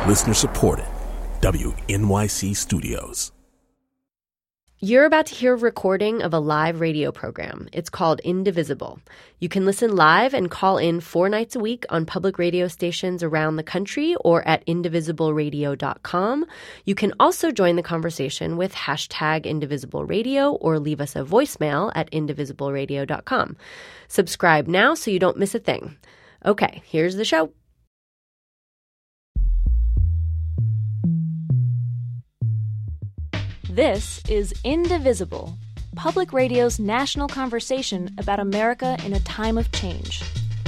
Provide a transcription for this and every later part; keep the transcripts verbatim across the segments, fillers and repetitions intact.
Listener supported. W N Y C Studios. You're about to hear a recording of a live radio program. It's called Indivisible. You can listen live and call in four nights a week on public radio stations around the country or at indivisible radio dot com. You can also join the conversation with hashtag Indivisible Radio or leave us a voicemail at indivisible radio dot com. Subscribe now so you don't miss a thing. Okay, here's the show. This is Indivisible, public radio's national conversation about America in a time of change.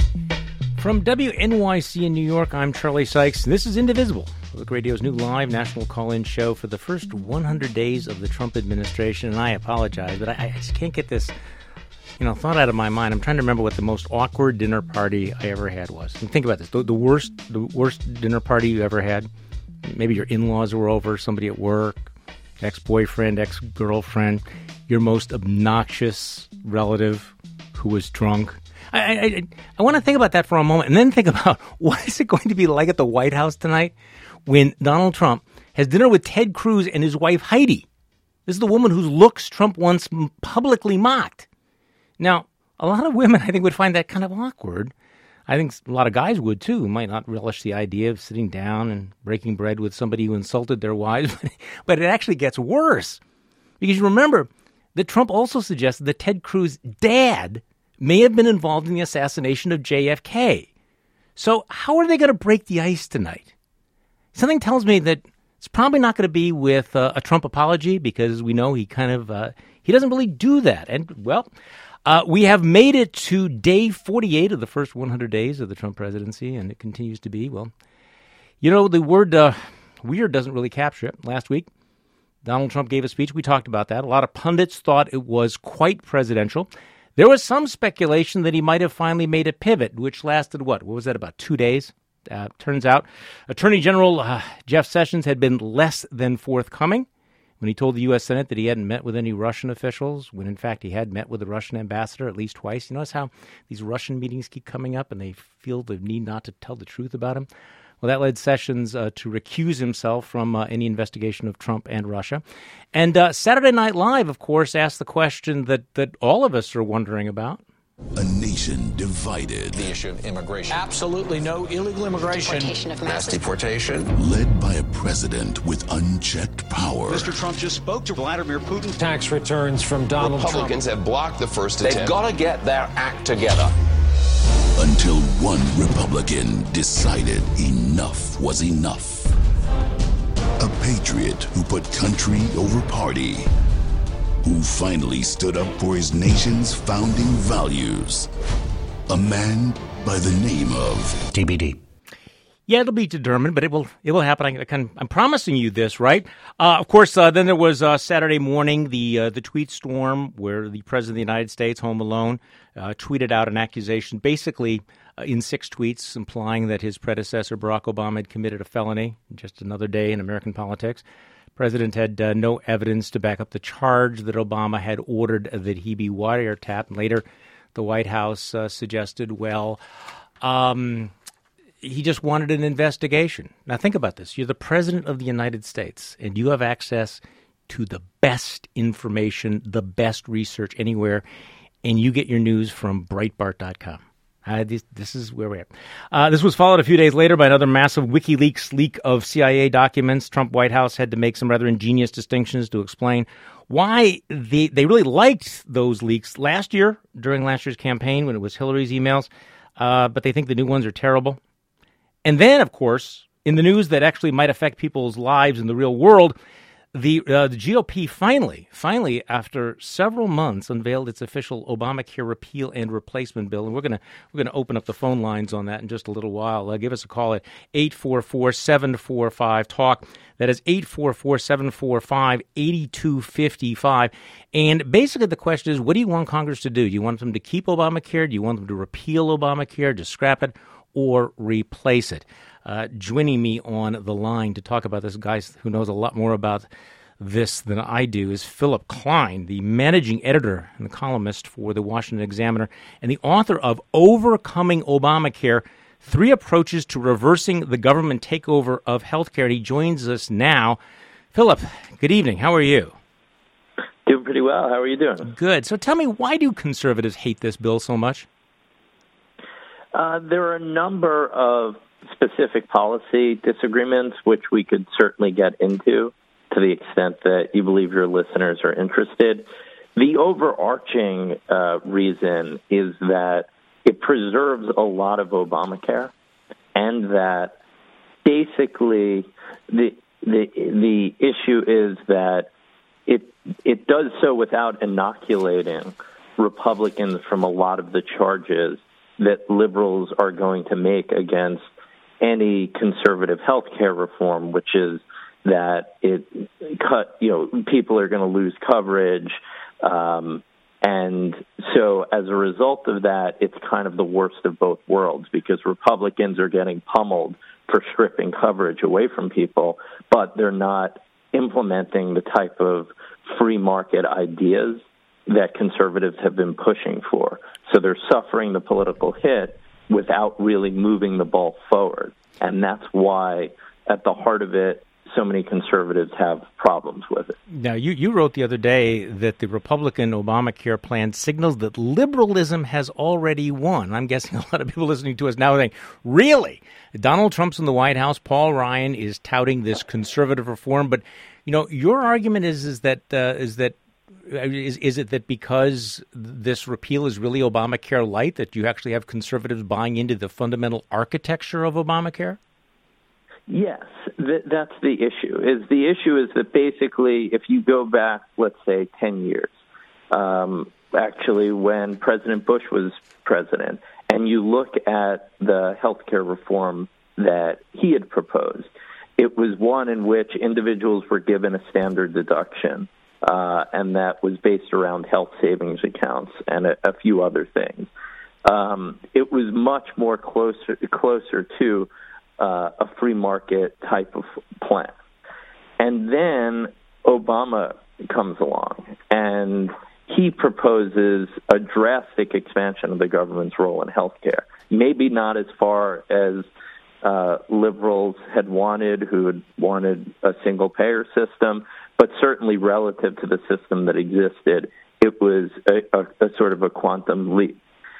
From W N Y C in New York, I'm Charlie Sykes, and this is Indivisible, public radio's new live national call-in show for the first one hundred days of the Trump administration. And I apologize, but I, I just can't get this, you know, thought out of my mind. I'm trying to remember what the most awkward dinner party I ever had was. And think about this: the, the worst, the worst dinner party you ever had. Maybe your in-laws were over, somebody at work. Ex-boyfriend, ex-girlfriend, your most obnoxious relative who was drunk. I, I, I want to think about that for a moment and then think about what is it going to be like at the White House tonight when Donald Trump has dinner with Ted Cruz and his wife Heidi. This is the woman whose looks Trump once publicly mocked. Now, a lot of women, I think, would find that kind of awkward. I think a lot of guys would, too, who might not relish the idea of sitting down and breaking bread with somebody who insulted their wives. But it actually gets worse. Because you remember that Trump also suggested that Ted Cruz's dad may have been involved in the assassination of J F K. So how are they going to break the ice tonight? Something tells me that it's probably not going to be with uh, a Trump apology, because we know he kind of, uh, he doesn't really do that. And, well... Uh, we have made it to day forty-eight of the first one hundred days of the Trump presidency, and it continues to be, well, you know, the word uh, weird doesn't really capture it. Last week, Donald Trump gave a speech. We talked about that. A lot of pundits thought it was quite presidential. There was some speculation that he might have finally made a pivot, which lasted, what? What was that, about two days? Uh, turns out Attorney General uh, Jeff Sessions had been less than forthcoming when he told the U S Senate that he hadn't met with any Russian officials, when in fact he had met with the Russian ambassador at least twice. You notice how these Russian meetings keep coming up and they feel the need not to tell the truth about him? Well, that led Sessions uh, to recuse himself from uh, any investigation of Trump and Russia. And uh, Saturday Night Live, of course, asked the question that, that all of us are wondering about. A nation divided. The issue of immigration. Absolutely no illegal immigration. Deportation of mass deportation. Led by a president with unchecked power. Mister Trump just spoke to Vladimir Putin. Tax returns from Donald Trump. Republicans have blocked the first attempt. They've got to get their act together. Until one Republican decided enough was enough. A patriot who put country over party. Who finally stood up for his nation's founding values. A man by the name of T B D. Yeah, it'll be determined, but it will it will happen. I can, I'm promising you this, right? Uh, of course, uh, then there was uh, Saturday morning, the uh, the tweet storm where the President of the United States, home alone, uh, tweeted out an accusation, basically uh, in six tweets, implying that his predecessor, Barack Obama, had committed a felony. Just another day in American politics. The president had uh, no evidence to back up the charge that Obama had ordered that he be wiretapped. And later, the White House uh, suggested, well, um, he just wanted an investigation. Now, think about this. You're the president of the United States, and you have access to the best information, the best research anywhere, and you get your news from Breitbart dot com. Uh, this, this is where we're at. Uh, this was followed a few days later by another massive WikiLeaks leak of C I A documents. Trump White House had to make some rather ingenious distinctions to explain why they, they really liked those leaks last year, during last year's campaign when it was Hillary's emails, uh, but they think the new ones are terrible. And then, of course, in the news that actually might affect people's lives in the real world, The uh, the G O P finally, finally, after several months, unveiled its official Obamacare repeal and replacement bill, and we're gonna we're gonna open up the phone lines on that in just a little while. Uh, give us a call at eight four four, seven four five, talk. That is eight four four, seven four five, eight two five five. And basically, the question is, what do you want Congress to do? Do you want them to keep Obamacare? Do you want them to repeal Obamacare, just scrap it, or replace it? Uh, joining me on the line to talk about this, guy who knows a lot more about this than I do, is Philip Klein, the managing editor and the columnist for the Washington Examiner and the author of Overcoming Obamacare. three approaches to reversing the government takeover of healthcare. And he joins us now. Philip, good evening. How are you? Doing pretty well. How are you doing? Good. So tell me, why do conservatives hate this bill so much? Uh, there are a number of specific policy disagreements, which we could certainly get into to the extent that you believe your listeners are interested. The overarching uh, reason is that it preserves a lot of Obamacare, and that basically the the the issue is that it it does so without inoculating Republicans from a lot of the charges that liberals are going to make against any conservative health care reform, which is that it cut, you know, people are going to lose coverage. Um, and so as a result of that, it's kind of the worst of both worlds, because Republicans are getting pummeled for stripping coverage away from people, but they're not implementing the type of free market ideas that conservatives have been pushing for. So they're suffering the political hit without really moving the ball forward. And that's why, at the heart of it, so many conservatives have problems with it. Now, you, you wrote the other day that the Republican Obamacare plan signals that liberalism has already won. I'm guessing a lot of people listening to us now are saying, really? Donald Trump's in the White House, Paul Ryan is touting this conservative reform. But, you know, your argument is is that uh, is that Is, is it that because this repeal is really Obamacare light, that you actually have conservatives buying into the fundamental architecture of Obamacare? Yes, th- that's the issue. Is the issue is that basically, if you go back, let's say, ten years, um, actually when President Bush was president, and you look at the health care reform that he had proposed, it was one in which individuals were given a standard deduction. Uh, and that was based around health savings accounts and a, a few other things. Um, it was much more closer closer to uh, a free market type of plan. And then Obama comes along, and he proposes a drastic expansion of the government's role in healthcare. Maybe not as far as uh, liberals had wanted, who had wanted a single-payer system, but certainly relative to the system that existed, it was a, a, a sort of a quantum leap.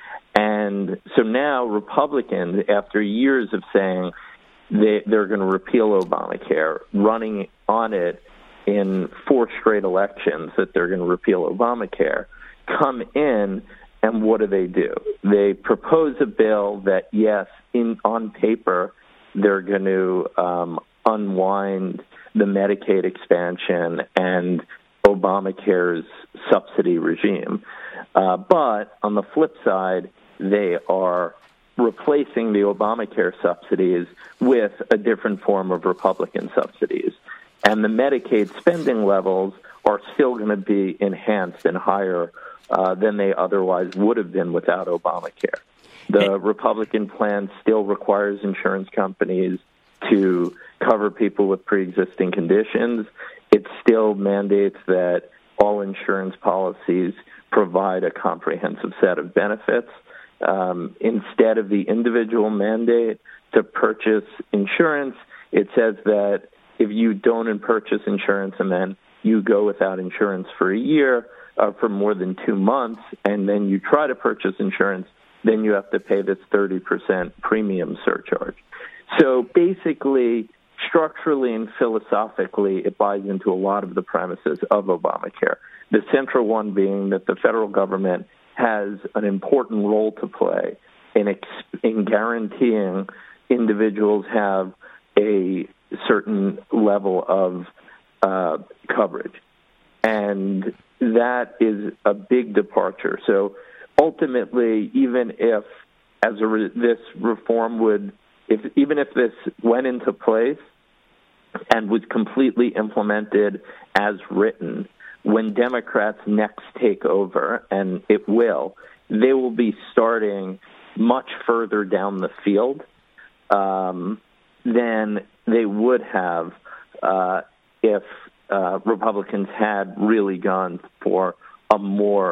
And so now Republicans, after years of saying they, they're going to repeal Obamacare, running on it in four straight elections that they're going to repeal Obamacare, come in, and what do they do? They propose a bill that, yes, in on paper, they're going to um, unwind the Medicaid expansion and Obamacare's subsidy regime. Uh, but on the flip side, they are replacing the Obamacare subsidies with a different form of Republican subsidies. And the Medicaid spending levels are still going to be enhanced and higher uh, than they otherwise would have been without Obamacare. The Republican plan still requires insurance companies to cover people with pre-existing conditions. It still mandates that all insurance policies provide a comprehensive set of benefits. Um, instead of the individual mandate to purchase insurance, it says that if you don't purchase insurance and then you go without insurance for a year, uh, for more than two months, and then you try to purchase insurance, then you have to pay this thirty percent premium surcharge. So basically, structurally and philosophically, it buys into a lot of the premises of Obamacare. The central one being that the federal government has an important role to play in, ex- in guaranteeing individuals have a certain level of uh, coverage. And that is a big departure. So ultimately, even if as a re- this reform would, if even if this went into place and was completely implemented as written, when Democrats next take over, and it will, they will be starting much further down the field um, than they would have uh, if uh, Republicans had really gone for a more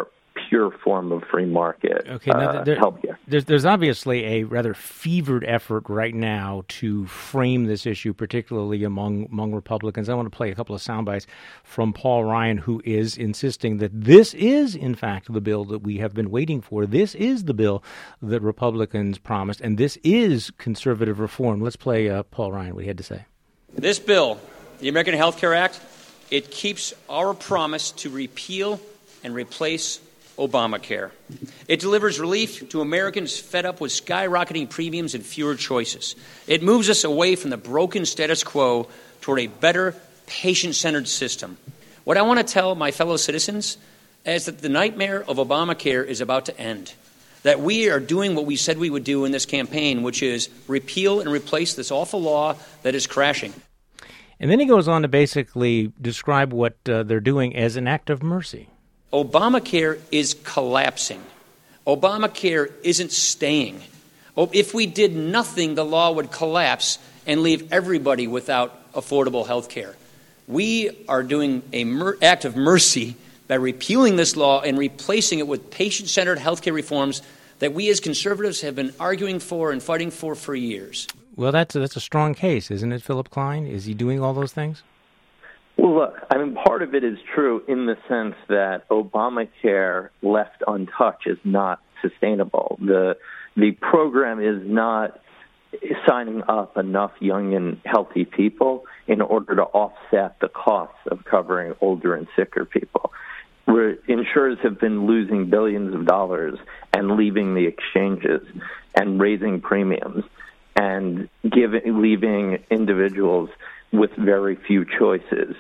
pure form of free market okay, now uh, there, healthcare. There's, there's obviously a rather fevered effort right now to frame this issue, particularly among among Republicans. I want to play a couple of sound bites from Paul Ryan, who is insisting that this is, in fact, the bill that we have been waiting for. This is the bill that Republicans promised, and this is conservative reform. Let's play uh, Paul Ryan, what he had to say. This bill, the American Health Care Act, it keeps our promise to repeal and replace Obamacare. It delivers relief to Americans fed up with skyrocketing premiums and fewer choices. It moves us away from the broken status quo toward a better, patient-centered system. What I want to tell my fellow citizens is that the nightmare of Obamacare is about to end, that we are doing what we said we would do in this campaign, which is repeal and replace this awful law that is crashing. And then he goes on to basically describe what uh, they're doing as an act of mercy. Obamacare is collapsing. Obamacare isn't staying. If we did nothing, the law would collapse and leave everybody without affordable health care. We are doing an mer- act of mercy by repealing this law and replacing it with patient-centered health care reforms that we as conservatives have been arguing for and fighting for for years. Well, that's a, that's a strong case, isn't it, Philip Klein? Is he doing all those things? Well, look, I mean, part of it is true in the sense that Obamacare left untouched is not sustainable. The the program is not signing up enough young and healthy people in order to offset the costs of covering older and sicker people. Where insurers have been losing billions of dollars and leaving the exchanges and raising premiums and giving leaving individuals with very few choices.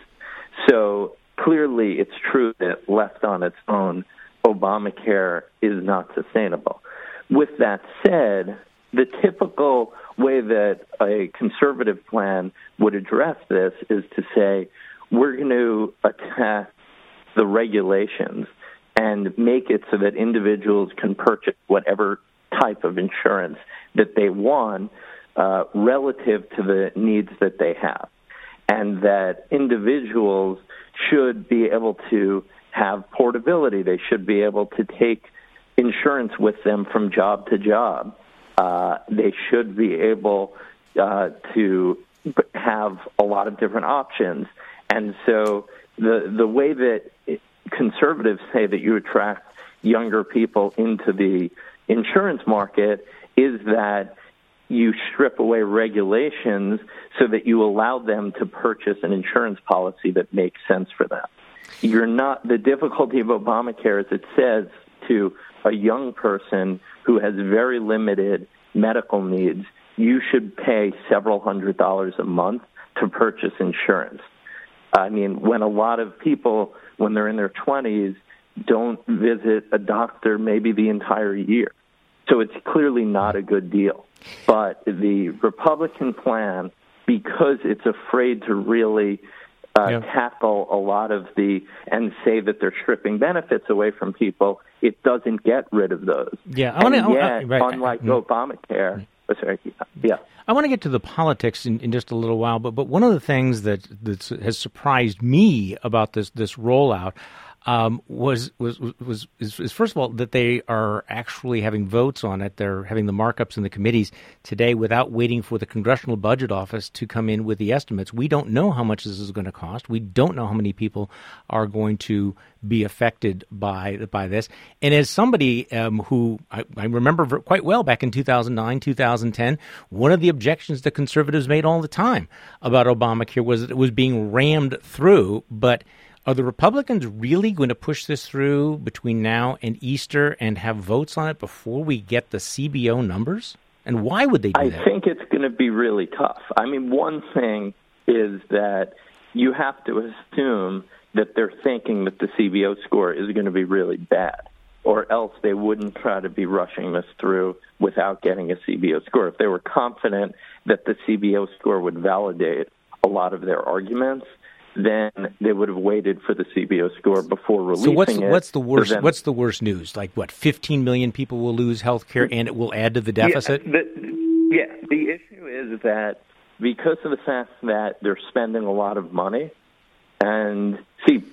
So clearly it's true that left on its own, Obamacare is not sustainable. With that said, the typical way that a conservative plan would address this is to say, we're going to attack the regulations and make it so that individuals can purchase whatever type of insurance that they want uh, relative to the needs that they have. And that individuals should be able to have portability. They should be able to take insurance with them from job to job. Uh, they should be able uh, to have a lot of different options. And so the the way that conservatives say that you attract younger people into the insurance market is that you strip away regulations so that you allow them to purchase an insurance policy that makes sense for them. You're not, the difficulty of Obamacare is it says to a young person who has very limited medical needs, you should pay several hundred dollars a month to purchase insurance. I mean, when a lot of people, when they're in their twenties, don't visit a doctor maybe the entire year. So it's clearly not a good deal. But the Republican plan, because it's afraid to really uh, yeah. tackle a lot of the, and say that they're stripping benefits away from people, it doesn't get rid of those. Yeah, I want to, uh, right. unlike mm. Obamacare, oh, sorry, yeah. I want to get to the politics in, in just a little while, but but one of the things that that has surprised me about this this rollout um, was was was is, is first of all that they are actually having votes on it. They're having the markups in the committees today without waiting for the Congressional Budget Office to come in with the estimates. We don't know how much this is going to cost. We don't know how many people are going to be affected by by this. And as somebody um, who I, I remember quite well back in two thousand nine, two thousand ten, one of the objections that conservatives made all the time about Obamacare was that it was being rammed through. But are the Republicans really going to push this through between now and Easter and have votes on it before we get the C B O numbers? And why would they do I that? I think it's going to be really tough. I mean, one thing is that you have to assume that they're thinking that the C B O score is going to be really bad, or else they wouldn't try to be rushing this through without getting a C B O score. If they were confident that the C B O score would validate a lot of their arguments, then they would have waited for the C B O score before releasing so what's, it. what's the worst? So then, what's the worst news? Like what? fifteen million people will lose health care, and it will add to the deficit. Yeah the, yeah, the issue is that because of the fact that they're spending a lot of money, and see,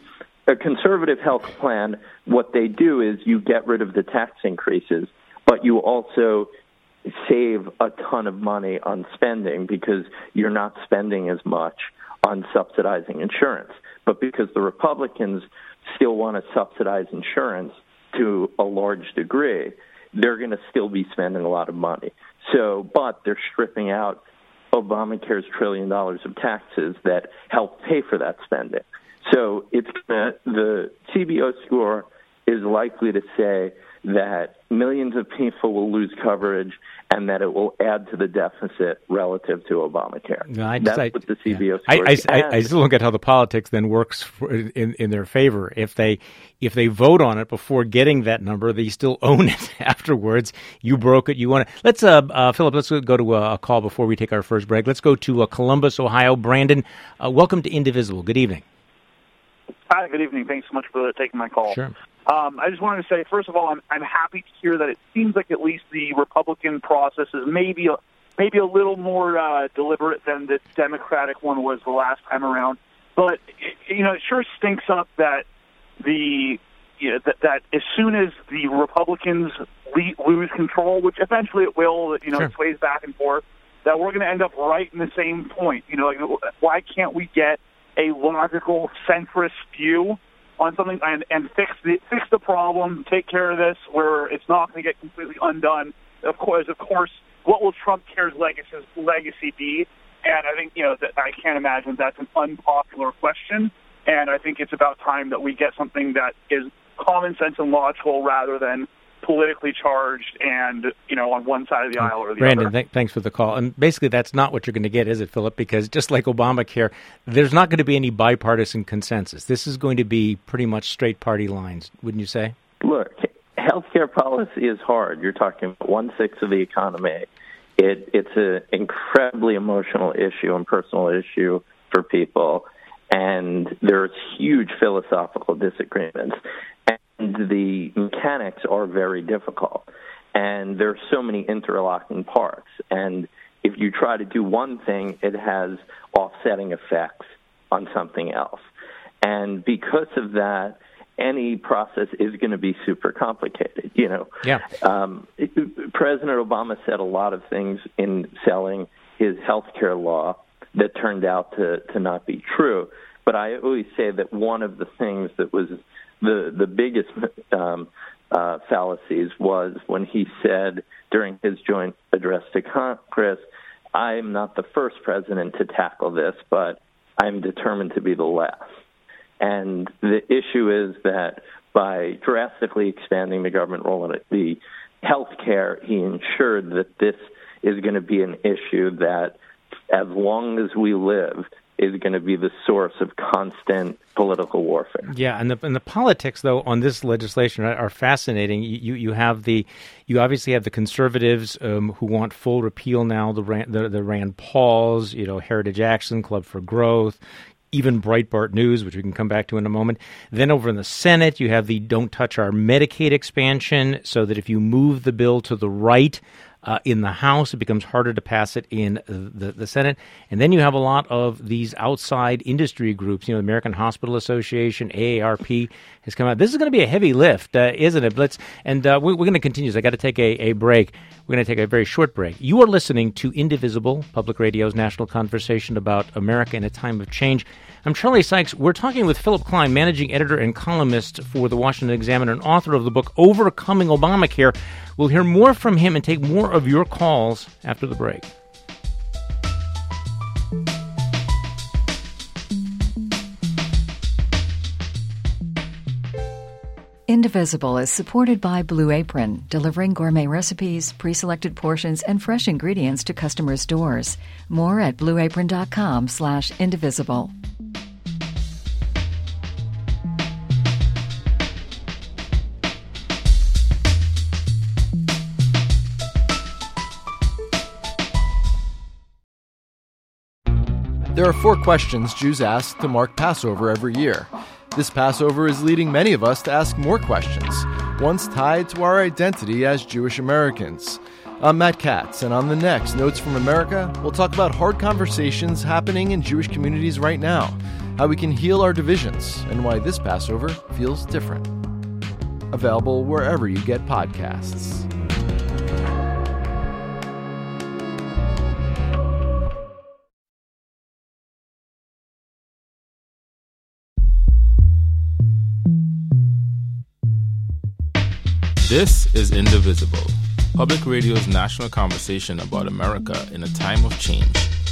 a conservative health plan, what they do is you get rid of the tax increases, but you also save a ton of money on spending because you're not spending as much on subsidizing insurance. But because the Republicans still want to subsidize insurance to a large degree, they're going to still be spending a lot of money. So, but they're stripping out Obamacare's trillion dollars of taxes that help pay for that spending. So it's gonna, the C B O score is likely to say that millions of people will lose coverage and that it will add to the deficit relative to Obamacare. No, I That's just, I, what the C B O yeah. score I, is. I, I, I still don't get how the politics then works for, in, in their favor. If they if they vote on it before getting that number, they still own it afterwards. You broke it. You want it. Let's, uh, uh, Philip, let's go to a call before we take our first break. Let's go to uh, Columbus, Ohio. Brandon, uh, welcome to Indivisible. Good evening. Hi, good evening. Thanks so much for taking my call. Sure. Um, I just wanted to say, first of all, I'm, I'm happy to hear that it seems like at least the Republican process is maybe a, maybe a little more uh, deliberate than the Democratic one was the last time around. But, you know, it sure stinks up that the you know, that, that as soon as the Republicans le- lose control, which eventually it will, you know, sure. it sways back and forth, that we're going to end up right in the same point. You know, like, why can't we get a logical, centrist view on something and, and fix the fix the problem, take care of this, where it's not going to get completely undone. Of course, of course, what will Trump Care's legacy legacy be? And I think you know that I can't imagine that's an unpopular question. And I think it's about time that we get something that is common sense and logical rather than politically charged and, you know, on one side of the aisle or the Brandon, other. Th- thanks for the call. And basically that's not what you're going to get, is it, Philip? Because just like Obamacare, there's not going to be any bipartisan consensus. This is going to be pretty much straight party lines, wouldn't you say? Look, healthcare policy is hard. You're talking about one-sixth of the economy. It, it's an incredibly emotional issue and personal issue for people, and there's huge philosophical disagreements. And the mechanics are very difficult, and there are so many interlocking parts. And if you try to do one thing, it has offsetting effects on something else. And because of that, any process is going to be super complicated. You know, yeah. Um, it, President Obama said a lot of things in selling his health care law that turned out to, to not be true. But I always say that one of the things that was the the biggest um, uh, fallacies was when he said during his joint address to Congress, "I'm not the first president to tackle this, but I'm determined to be the last." And the issue is that by drastically expanding the government role in the health care, he ensured that this is going to be an issue that, as long as we live, is going to be the source of constant political warfare. Yeah, and the and the politics though on this legislation are, are fascinating. You you have the you obviously have the conservatives um, who want full repeal now. The Rand, the, the Rand Pauls, you know, Heritage Action, Club for Growth, even Breitbart News, which we can come back to in a moment. Then over in the Senate, you have the Don't Touch Our Medicaid expansion, so that if you move the bill to the right uh, in the House, it becomes harder to pass it in the, the Senate. And then you have a lot of these outside industry groups. You know, the American Hospital Association, A A R P has come out. This is going to be a heavy lift, uh, isn't it? Let's, and uh, we're, we're going to continue. So I got to take a, a break. We're going to take a very short break. You are listening to Indivisible, Public Radio's national conversation about America in a time of change. I'm Charlie Sykes. We're talking with Philip Klein, managing editor and columnist for the Washington Examiner and author of the book Overcoming Obamacare. We'll hear more from him and take more of your calls after the break. Indivisible is supported by Blue Apron, delivering gourmet recipes, pre-selected portions, and fresh ingredients to customers' doors. More at blueapron.com slash indivisible. There are four questions Jews ask to mark Passover every year. This Passover is leading many of us to ask more questions, ones tied to our identity as Jewish Americans. I'm Matt Katz, and on the next Notes from America, we'll talk about hard conversations happening in Jewish communities right now, how we can heal our divisions, and why this Passover feels different. Available wherever you get podcasts. This is Indivisible, Public Radio's national conversation about America in a time of change.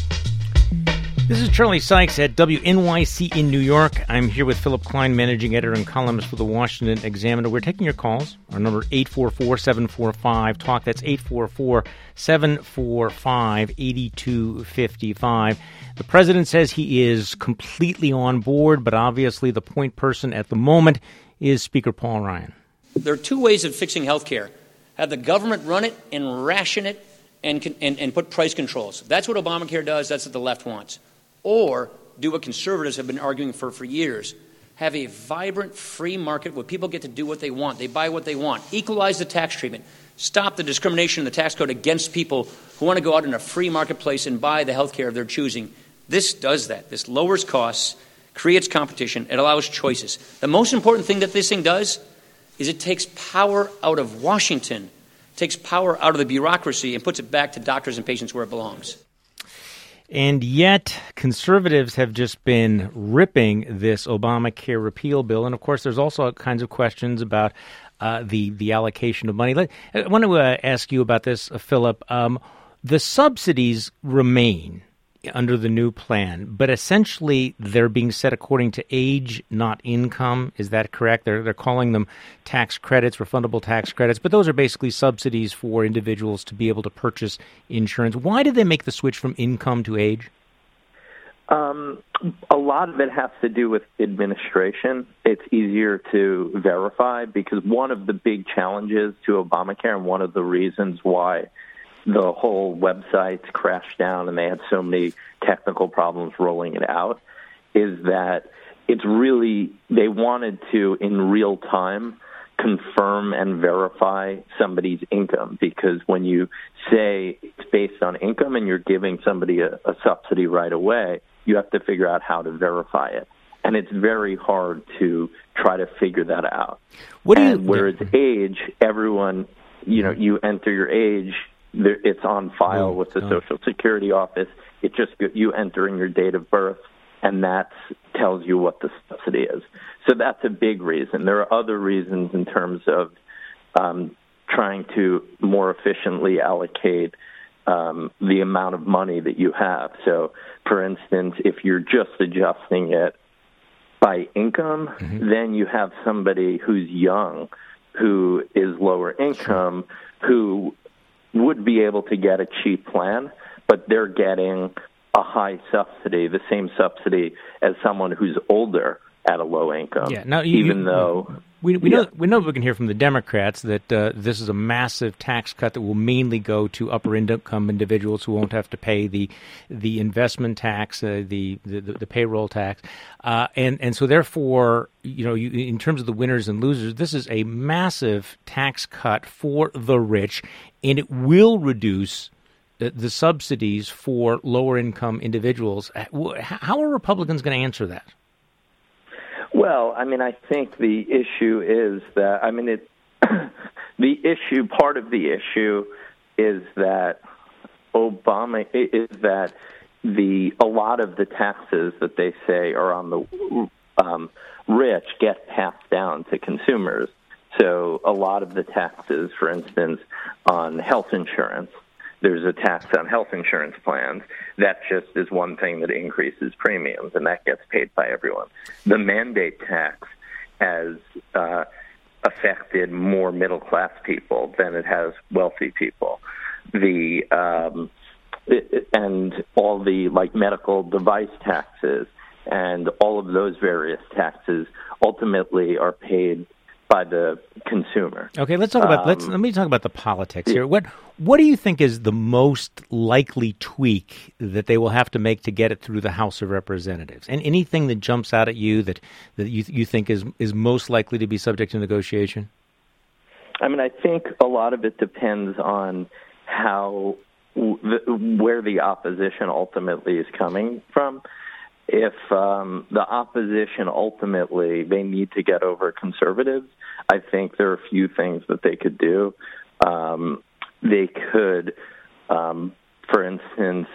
This is Charlie Sykes at W N Y C in New York. I'm here with Philip Klein, managing editor and columnist for the Washington Examiner. We're taking your calls. Our number eight four four, seven four five, talk. That's eight four four, seven four five, eight two five five. The president says he is completely on board, but obviously the point person at the moment is Speaker Paul Ryan. There are two ways of fixing health care. Have the government run it and ration it and, and, and put price controls. That's what Obamacare does. That's what the left wants. Or do what conservatives have been arguing for for years. Have a vibrant free market where people get to do what they want. They buy what they want. Equalize the tax treatment. Stop the discrimination in the tax code against people who want to go out in a free marketplace and buy the health care of their choosing. This does that. This lowers costs, creates competition. It allows choices. The most important thing that this thing does is it takes power out of Washington, takes power out of the bureaucracy, and puts it back to doctors and patients where it belongs. And yet, conservatives have just been ripping this Obamacare repeal bill. And, of course, there's also all kinds of questions about uh, the, the allocation of money. Let, I want to uh, ask you about this, uh, Philip. Um, the subsidies remain under the new plan, but essentially they're being set according to age, not income. Is that correct? They're they're calling them tax credits, refundable tax credits, but those are basically subsidies for individuals to be able to purchase insurance. Why did they make the switch from income to age? Um, a lot of it has to do with administration. It's easier to verify because one of the big challenges to Obamacare and one of the reasons why the whole website's crashed down and they had so many technical problems rolling it out is that it's really, they wanted to, in real time, confirm and verify somebody's income, because when you say it's based on income and you're giving somebody a, a subsidy right away, you have to figure out how to verify it. And it's very hard to try to figure that out. What do you, and whereas age, everyone, you know, you enter your age, it's on file oh, with the oh. Social Security office. It just you enter in your date of birth, and that tells you what the subsidy is. So that's a big reason. There are other reasons in terms of um, trying to more efficiently allocate um, the amount of money that you have. So, for instance, if you're just adjusting it by income, mm-hmm. then you have somebody who's young, who is lower income, who would be able to get a cheap plan, but they're getting a high subsidy, the same subsidy as someone who's older at a low income. Yeah, now you, even you, though we we yeah. know we know we can hear from the Democrats that uh, this is a massive tax cut that will mainly go to upper income individuals who won't have to pay the the investment tax, uh, the, the the payroll tax, uh, and and so therefore, you know, you, in terms of the winners and losers, this is a massive tax cut for the rich, and it will reduce the, the subsidies for lower income individuals. How are Republicans going to answer that? Well, I mean, I think the issue is that, I mean, it, the issue, part of the issue is that Obama, is that the, a lot of the taxes that they say are on the um, rich get passed down to consumers. So a lot of the taxes, for instance, on health insurance, there's a tax on health insurance plans. That just is one thing that increases premiums, and that gets paid by everyone. The mandate tax has uh, affected more middle-class people than it has wealthy people. The um, it, and all the like medical device taxes and all of those various taxes ultimately are paid by the consumer. Okay, let's talk about um, let's let me talk about the politics here. What what do you think is the most likely tweak that they will have to make to get it through the House of Representatives? And anything that jumps out at you that, that you you think is is most likely to be subject to negotiation? I mean, I think a lot of it depends on how where the opposition ultimately is coming from. If um, the opposition ultimately, they need to get over conservatives, I think there are a few things that they could do. Um, they could, um, for instance,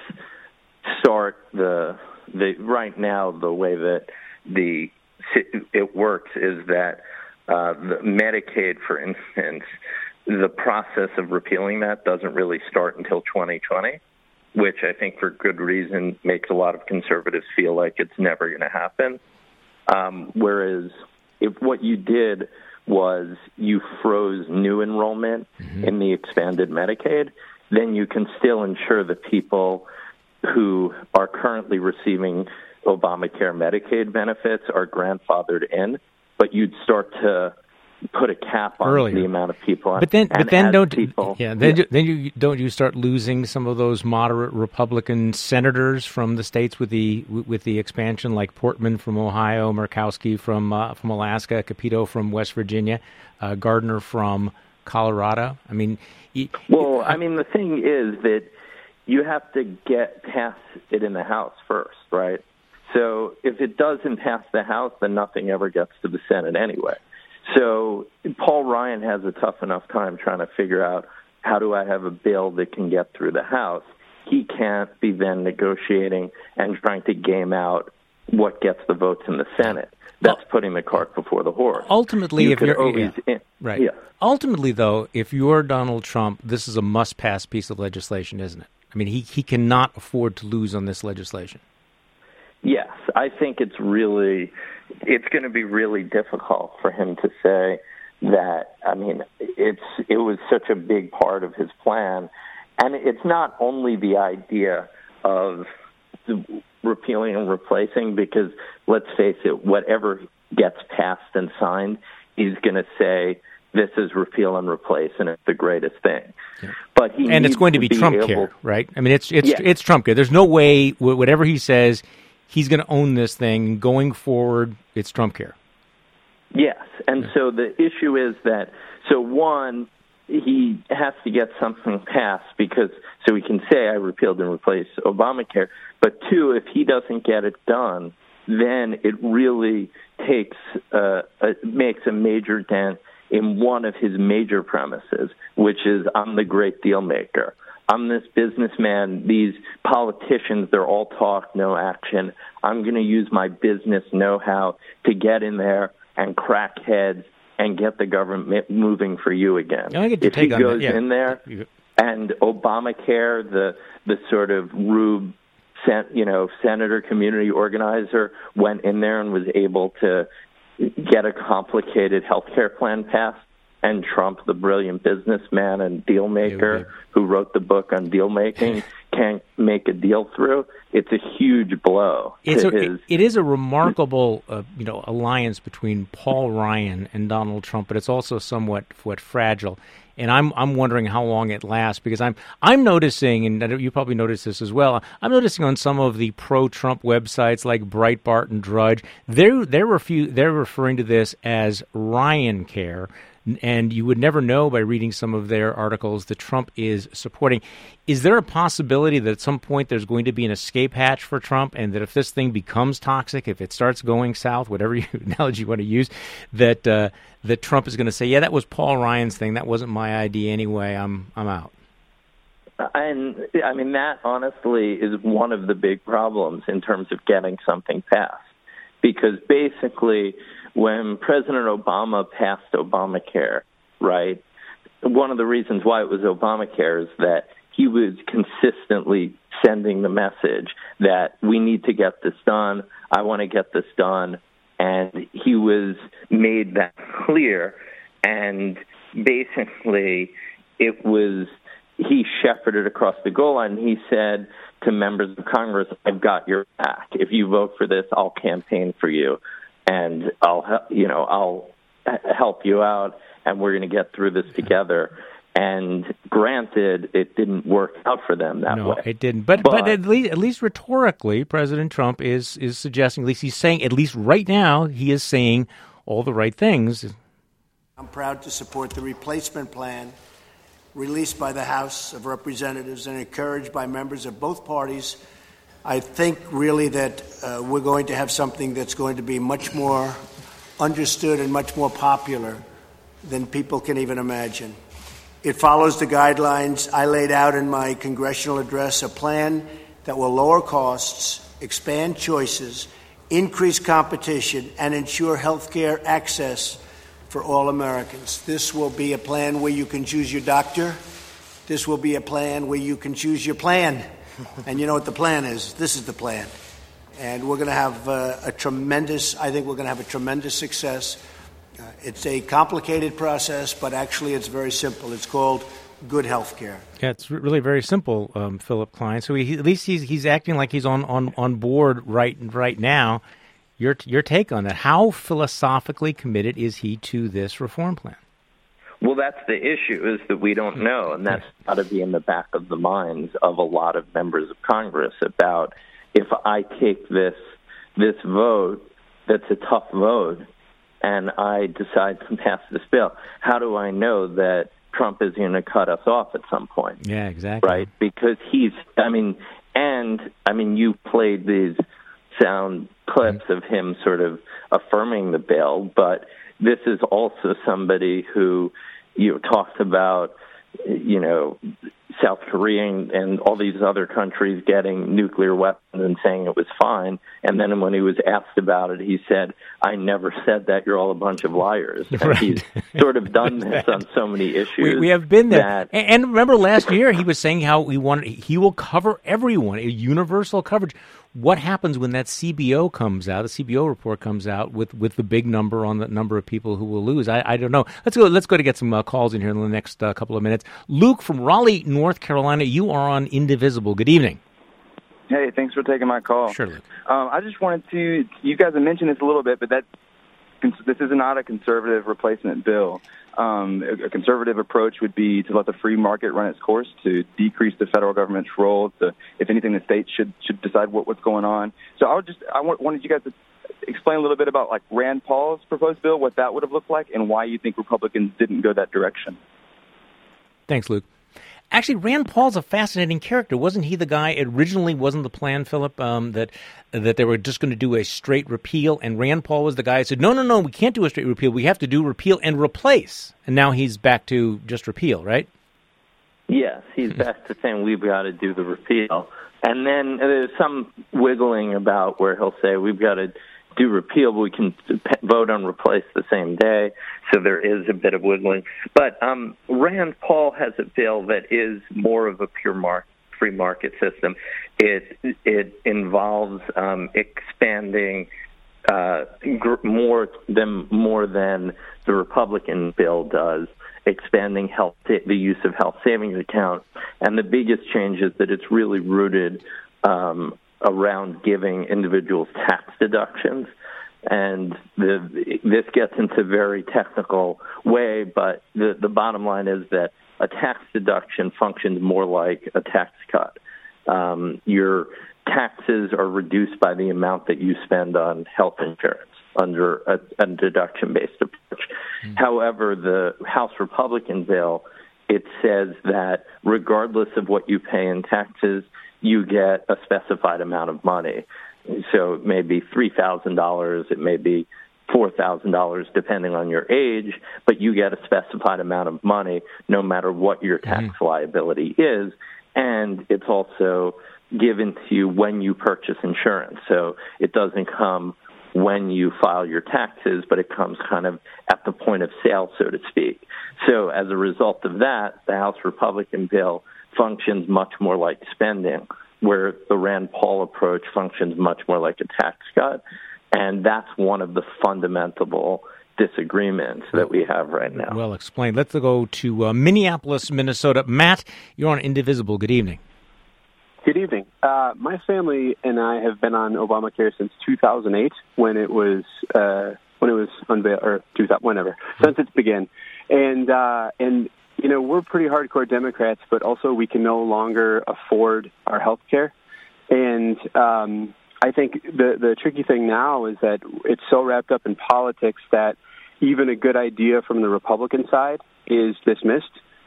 start the, the, right now the way that the it works is that uh, the Medicaid, for instance, the process of repealing that doesn't really start until twenty twenty, which I think for good reason makes a lot of conservatives feel like it's never going to happen. Um, whereas if what you did was you froze new enrollment mm-hmm. in the expanded Medicaid, then you can still ensure that people who are currently receiving Obamacare Medicaid benefits are grandfathered in, but you'd start to put a cap on Earlier. the amount of people. But then, but then don't people, yeah, then yeah. You, then you don't you start losing some of those moderate Republican senators from the states with the with the expansion, like Portman from Ohio, Murkowski from uh, from Alaska, Capito from West Virginia, uh, Gardner from Colorado. I mean, he, well, I mean, the thing is that you have to get past it in the House first, right? So if it doesn't pass the House, then nothing ever gets to the Senate anyway. So Paul Ryan has a tough enough time trying to figure out, how do I have a bill that can get through the House? He can't be then negotiating and trying to game out what gets the votes in the Senate. That's putting the cart before the horse. Ultimately, you if you're always, yeah, right, yeah. Ultimately, though, if you're Donald Trump, this is a must-pass piece of legislation, isn't it? I mean, he he cannot afford to lose on this legislation. Yes, I think it's really, it's going to be really difficult for him to say that. I mean, it's it was such a big part of his plan, and it's not only the idea of the repealing and replacing, because let's face it, whatever gets passed and signed, he's going to say this is repeal and replace, and it's the greatest thing. Yeah. But he and it's going to, to be, be Trump able, care, right? I mean, it's it's yeah. it's Trump care. There's no way whatever he says, he's going to own this thing. Going forward, it's Trump care. Yes, and yeah. so the issue is that, so one, he has to get something passed because so he can say I repealed and replaced Obamacare. But two, if he doesn't get it done, then it really takes uh, a, makes a major dent in one of his major premises, which is I'm the great deal maker. I'm this businessman. These politicians, they're all talk, no action. I'm going to use my business know-how to get in there and crack heads and get the government moving for you again. I get to if take he on goes that. Yeah. in there and Obamacare, the the sort of rube, you know, senator, community organizer, went in there and was able to get a complicated health care plan passed, and Trump, the brilliant businessman and deal maker who wrote the book on deal making, can't make a deal through, it's a huge blow it's to a, his... It is a remarkable uh, you know, alliance between Paul Ryan and Donald Trump, but it's also somewhat what fragile. And I'm I'm wondering how long it lasts, because I'm I'm noticing, and you probably noticed this as well, I'm noticing on some of the pro-Trump websites like Breitbart and Drudge, they're they're refu- they're referring to this as Ryan care. And you would never know by reading some of their articles that Trump is supporting. Is there a possibility that at some point there's going to be an escape hatch for Trump, and that if this thing becomes toxic, if it starts going south, whatever you, analogy you want to use, that uh, that Trump is going to say, yeah, that was Paul Ryan's thing. That wasn't my idea anyway. I'm I'm out. And, I mean, that honestly is one of the big problems in terms of getting something passed. Because basically, when President Obama passed Obamacare, right, one of the reasons why it was Obamacare is that he was consistently sending the message that we need to get this done, I want to get this done, and he was made that clear, and basically it was, he shepherded across the goal line. He said to members of Congress, I've got your back. If you vote for this, I'll campaign for you, and I'll, you know, I'll help you out, and we're going to get through this together. And granted, it didn't work out for them that no, way. No, it didn't. But, but but at least at least rhetorically, President Trump is is suggesting, at least he's saying, at least right now, he is saying all the right things. I'm proud to support the replacement plan released by the House of Representatives and encouraged by members of both parties, I think really that uh, we're going to have something that's going to be much more understood and much more popular than people can even imagine. It follows the guidelines I laid out in my congressional address, a plan that will lower costs, expand choices, increase competition, and ensure health care access for all Americans. This will be a plan where you can choose your doctor. This will be a plan where you can choose your plan. And you know what the plan is? This is the plan. And we're going to have uh, a tremendous, I think we're going to have a tremendous success. Uh, it's a complicated process, but actually it's very simple. It's called good health care. Yeah, it's really very simple, um, Philip Klein. So he, at least he's he's acting like he's on, on, on board right right now. Your your take on that? How philosophically committed is he to this reform plan? Well, that's the issue, is that we don't know, and that's got to be in the back of the minds of a lot of members of Congress about, if I take this this vote, that's a tough vote, and I decide to pass this bill, how do I know that Trump is going to cut us off at some point? Yeah, exactly. Right? Because he's, I mean, and, I mean, you played these sound clips mm-hmm. of him sort of affirming the bill, but this is also somebody who, you know, talks about, you know, South Korea and, and all these other countries getting nuclear weapons and saying it was fine. And then when he was asked about it, he said, I never said that. You're all a bunch of liars. And right. he's sort of done this on so many issues. We, we have been there. That, and, and remember last year he was saying how he wanted, he will cover everyone, a universal coverage. What happens when that C B O comes out, the C B O report comes out with, with the big number on the number of people who will lose? I, I don't know. Let's go Let's go to get some uh, calls in here in the next uh, couple of minutes. Luke from Raleigh, North Carolina, you are on Indivisible. Good evening. Hey, thanks for taking my call. Sure, Luke. Um, I just wanted to, you guys have mentioned this a little bit, but that this is not a conservative replacement bill. Um, a, a conservative approach would be to let the free market run its course, to decrease the federal government's role. To, if anything, the states should should decide what, what's going on. So I would just I wanted you guys to explain a little bit about like Rand Paul's proposed bill, what that would have looked like, and why you think Republicans didn't go that direction. Thanks, Luke. Actually, Rand Paul's a fascinating character. Wasn't he the guy, originally wasn't the plan, Philip, um, that that they were just going to do a straight repeal, and Rand Paul was the guy who said, no, no, no, we can't do a straight repeal. We have to do repeal and replace. And now he's back to just repeal, right? Yes, he's back to saying we've got to do the repeal. And then there's some wiggling about where he'll say we've got to do repeal, but we can vote on replace the same day. So there is a bit of wiggling. But um, Rand Paul has a bill that is more of a pure market, free market system. It it involves um, expanding uh, gr- more than more than the Republican bill does, expanding health the use of health savings accounts. And the biggest change is that it's really rooted um, around giving individuals tax deductions. And the, this gets into a very technical way, but the, the bottom line is that a tax deduction functions more like a tax cut. Um, your taxes are reduced by the amount that you spend on health insurance under a, a deduction-based approach. Mm-hmm. However, the House Republican bill, it says that regardless of what you pay in taxes, you get a specified amount of money. So it may be three thousand dollars, it may be four thousand dollars, depending on your age, but you get a specified amount of money no matter what your tax mm-hmm. liability is. And it's also given to you when you purchase insurance. So it doesn't come when you file your taxes, but it comes kind of at the point of sale, so to speak. So as a result of that, the House Republican bill functions much more like spending, where the Rand Paul approach functions much more like a tax cut. And that's one of the fundamental disagreements that we have right now. Well explained. Let's go to uh, Minneapolis, Minnesota. Matt, you're on Indivisible. Good evening. Good evening. Uh, my family and I have been on Obamacare since two thousand eight, when it was uh, when it was unveiled, or two thousand, whenever, mm-hmm. since it began. And uh, and you know, we're pretty hardcore Democrats, but also we can no longer afford our health care. And um, I think the the tricky thing now is that it's so wrapped up in politics that even a good idea from the Republican side is dismissed.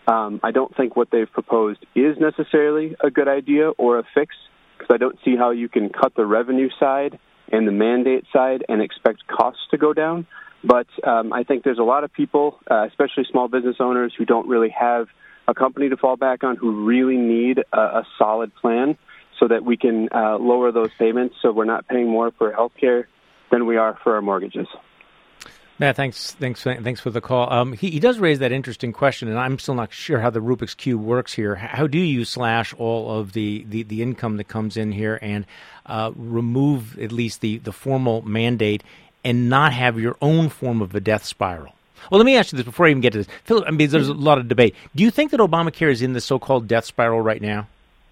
Um, I don't think what they've proposed is necessarily a good idea or a fix, because I don't see how you can cut the revenue side and the mandate side and expect costs to go down. But um, I think there's a lot of people, uh, especially small business owners, who don't really have a company to fall back on, who really need a, a solid plan so that we can uh, lower those payments so we're not paying more for health care than we are for our mortgages. Matt, thanks, thanks, thanks for the call. Um, he, he does raise that interesting question, and I'm still not sure how the Rubik's Cube works here. How do you slash all of the, the, the income that comes in here and uh, remove at least the, the formal mandate and not have your own form of a death spiral? Well, let me ask you this before I even get to this. Philip, I mean, there's a lot of debate. Do you think that Obamacare is in the so-called death spiral right now?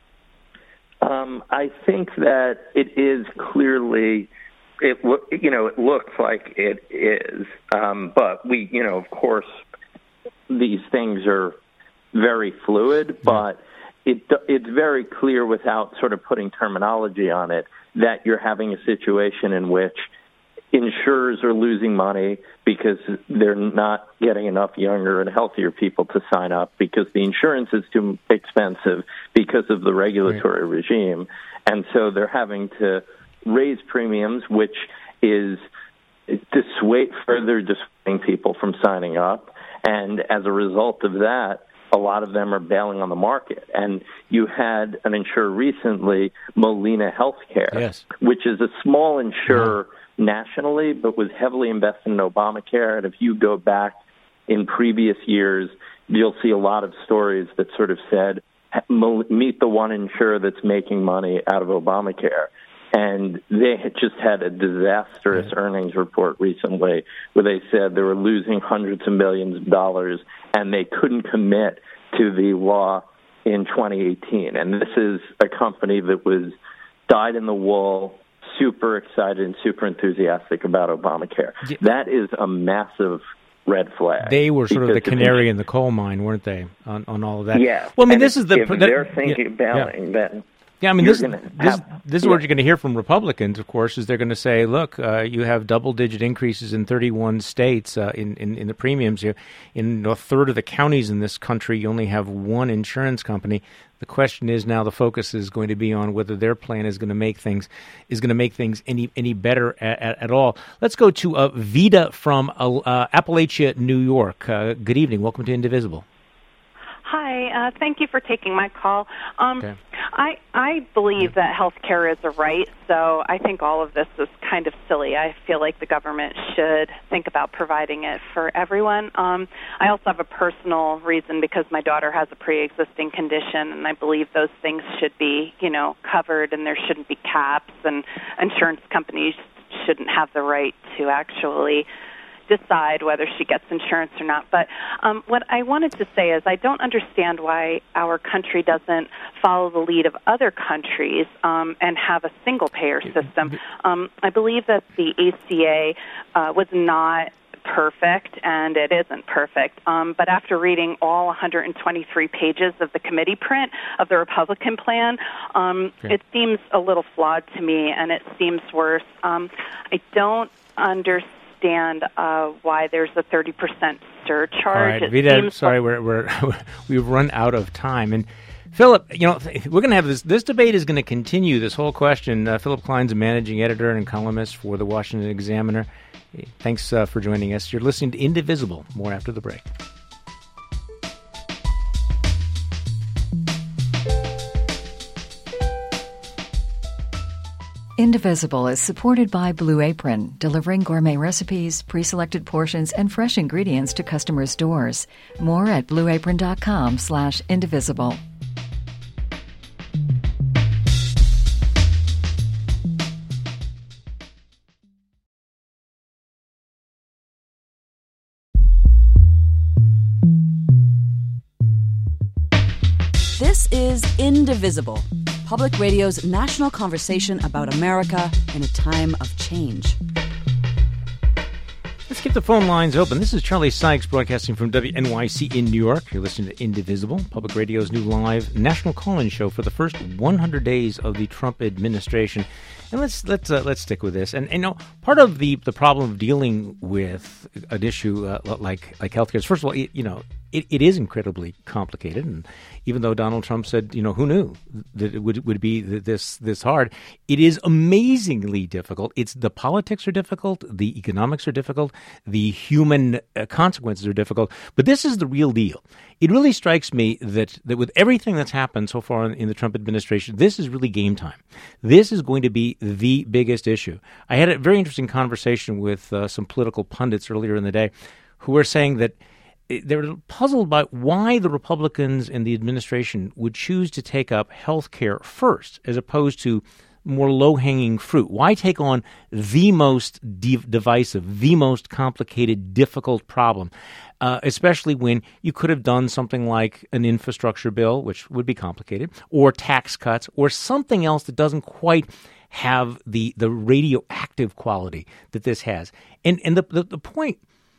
Um, I think that it is clearly, it you know, it looks like it is. Um, but we, you know, of course, these things are very fluid, but it it's very clear without sort of putting terminology on it that you're having a situation in which insurers are losing money because they're not getting enough younger and healthier people to sign up because the insurance is too expensive because of the regulatory right. regime. And so they're having to raise premiums, which is dissuade, further dissuading people from signing up. And as a result of that, a lot of them are bailing on the market. And you had an insurer recently, Molina Healthcare, yes. which is a small insurer yeah. nationally, but was heavily invested in Obamacare. And if you go back in previous years, you'll see a lot of stories that sort of said, meet the one insurer that's making money out of Obamacare. And they had just had a disastrous yeah. earnings report recently where they said they were losing hundreds of millions of dollars and they couldn't commit to the law in twenty eighteen. And this is a company that was dyed in the wool, super excited and super enthusiastic about Obamacare. Yeah. That is a massive red flag. They were sort of the canary in the coal mine, weren't they, on, on all of that? Yeah. Well, I mean, and this is the... If that, they're thinking yeah, about yeah. that... Yeah, I mean, this, this, have, this is yeah. what you're going to hear from Republicans, of course, is they're going to say, look, uh, you have double-digit increases in thirty-one states uh, in, in, in the premiums here. In a third of the counties in this country, you only have one insurance company. The question is now the focus is going to be on whether their plan is going to make things is going to make things any any better at, at, at all. Let's go to uh, Vida from uh, Appalachia, New York. Uh, good evening. Welcome to Indivisible. Hi, uh, thank you for taking my call. Um, okay. I I believe that health care is a right, so I think all of this is kind of silly. I feel like the government should think about providing it for everyone. Um, I also have a personal reason because my daughter has a pre-existing condition, and I believe those things should be, you know, covered, and there shouldn't be caps, and insurance companies shouldn't have the right to actually decide whether she gets insurance or not. But um, what I wanted to say is I don't understand why our country doesn't follow the lead of other countries um, and have a single-payer system. Um, I believe that the A C A uh, was not perfect, and it isn't perfect. Um, but after reading all one hundred twenty-three pages of the committee print of the Republican plan, um, okay. it seems a little flawed to me, and it seems worse. Um, I don't understand. Understand uh, why there's a thirty percent surcharge. All right, it Vida, sorry, we're, we're we've run out of time. And Philip, you know, we're going to have this. This debate is going to continue. This whole question. Uh, Philip Klein's a managing editor and columnist for the Washington Examiner. Thanks uh, for joining us. You're listening to Indivisible. More after the break. Indivisible is supported by Blue Apron, delivering gourmet recipes, pre-selected portions, and fresh ingredients to customers' doors. More at blueapron.com slash indivisible. This is Indivisible, Public Radio's national conversation about America in a time of change. Let's keep the phone lines open. This is Charlie Sykes broadcasting from W N Y C in New York. You're listening to Indivisible, Public Radio's new live national call-in show for the first one hundred days of the Trump administration. And let's let's uh, let's stick with this. And, and you know, part of the, the problem of dealing with an issue uh, like like healthcare is, first of all, it, you know, it, it is incredibly complicated. And even though Donald Trump said, you know, who knew that it would would be this this hard, it is amazingly difficult. It's the politics are difficult, the economics are difficult, the human uh, consequences are difficult. But this is the real deal. It really strikes me that, that with everything that's happened so far in, in the Trump administration, this is really game time. This is going to be the biggest issue. I had a very interesting conversation with uh, some political pundits earlier in the day who were saying that they're puzzled by why the Republicans and the administration would choose to take up health care first as opposed to more low-hanging fruit. Why take on the most de- divisive, the most complicated, difficult problem, uh, especially when you could have done something like an infrastructure bill, which would be complicated, or tax cuts, or something else that doesn't quite have the the radioactive quality that this has. And and the the, the point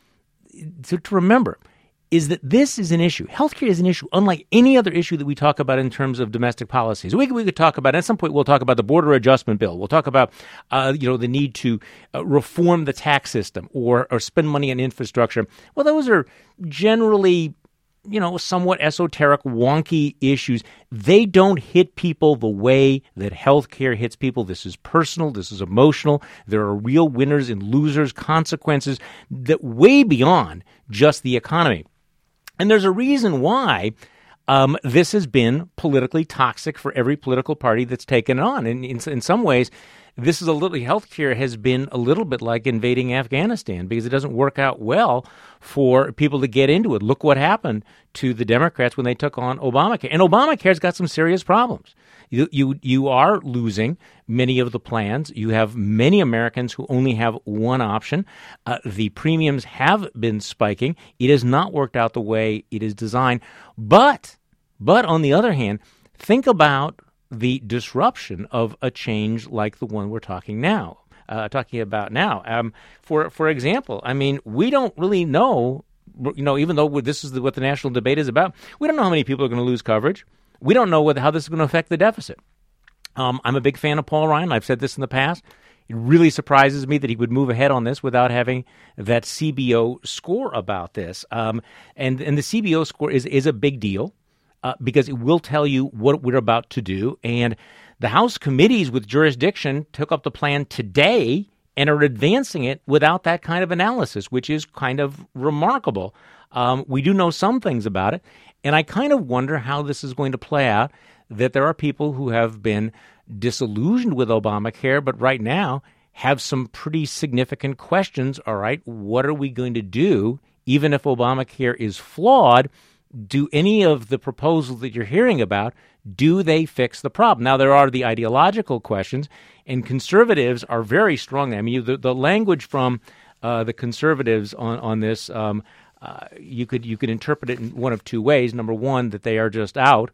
to, to remember is that this is an issue. Healthcare is an issue unlike any other issue that we talk about in terms of domestic policies. We could, we could talk about, at some point we'll talk about the border adjustment bill. We'll talk about, uh, you know, the need to uh, reform the tax system or, or spend money on infrastructure. Well, those are generally, you know, somewhat esoteric, wonky issues. They don't hit people the way that healthcare hits people. This is personal. This is emotional. There are real winners and losers, consequences that way beyond just the economy. And there's a reason why um, this has been politically toxic for every political party that's taken it on. And in, in some ways, this is a little, healthcare has been a little bit like invading Afghanistan because it doesn't work out well for people to get into it. Look what happened to the Democrats when they took on Obamacare. And Obamacare's got some serious problems. You, you, you are losing many of the plans. You have many Americans who only have one option. Uh, the premiums have been spiking. It has not worked out the way it is designed. But, but on the other hand, think about the disruption of a change like the one we're talking now, uh, talking about now. Um, for for example, I mean, we don't really know, you know, even though this is the, what the national debate is about, we don't know how many people are going to lose coverage. We don't know whether, how this is going to affect the deficit. Um, I'm a big fan of Paul Ryan. I've said this in the past. It really surprises me that he would move ahead on this without having that C B O score about this. Um, and, and the C B O score is, is a big deal. Uh, because it will tell you what we're about to do. And the House committees with jurisdiction took up the plan today and are advancing it without that kind of analysis, which is kind of remarkable. Um, we do know some things about it, and I kind of wonder how this is going to play out, that there are people who have been disillusioned with Obamacare, but right now have some pretty significant questions. All right, what are we going to do, even if Obamacare is flawed? Do any of the proposals that you're hearing about, do they fix the problem? Now, there are the ideological questions, and conservatives are very strong. I mean, the, the language from uh, the conservatives on, on this, um, uh, you could you could interpret it in one of two ways. Number one, that they are just out,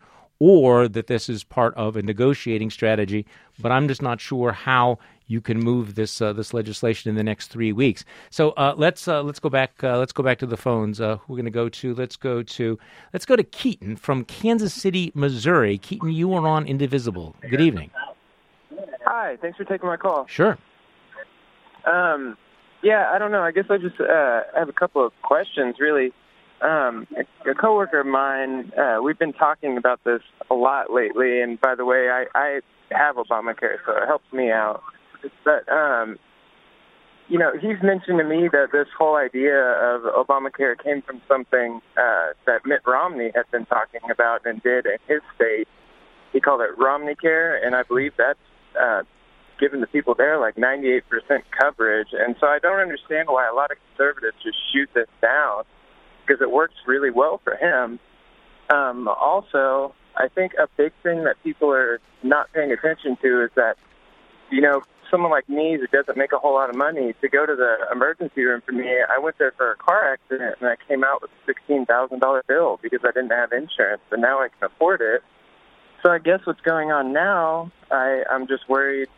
or that this is part of a negotiating strategy. But I'm just not sure how you can move this uh, this legislation in the next three weeks. So uh, let's uh, let's go back uh, let's go back to the phones. Uh, we're going to go to let's go to let's go to Keaton from Kansas City, Missouri. Keaton, you are on Indivisible. Good evening. Hi, thanks for taking my call. Sure. Um, yeah, I don't know. I guess I just uh, have a couple of questions, really. Um, a, a coworker of mine, uh, we've been talking about this a lot lately. And by the way, I, I have Obamacare, so it helps me out. But, um, you know, he's mentioned to me that this whole idea of Obamacare came from something uh, that Mitt Romney had been talking about and did in his state. He called it Romneycare, and I believe that's uh, given the people there like ninety-eight percent coverage. And so I don't understand why a lot of conservatives just shoot this down, because it works really well for him. Um, also, I think a big thing that people are not paying attention to is that, you know, someone like me who doesn't make a whole lot of money, to go to the emergency room for me, I went there for a car accident and I came out with a sixteen thousand dollars bill because I didn't have insurance, but now I can afford it. So I guess what's going on now, I, I'm just worried